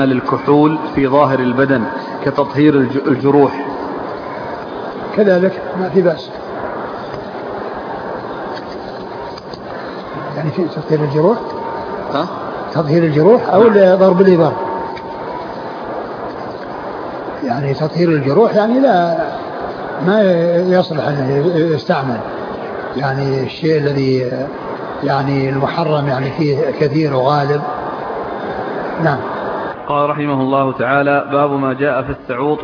للكحول في ظاهر البدن كتطهير الجروح كذلك ما في بأس، يعني في تطهير الجروح، تطهير الجروح أو ضرب الإبر، يعني تطهير الجروح يعني لا ما يصلح أن يستعمل، يعني الشيء الذي يعني المحرم يعني فيه كثير وغالب. نعم. قال رحمه الله تعالى: باب ما جاء في السعوط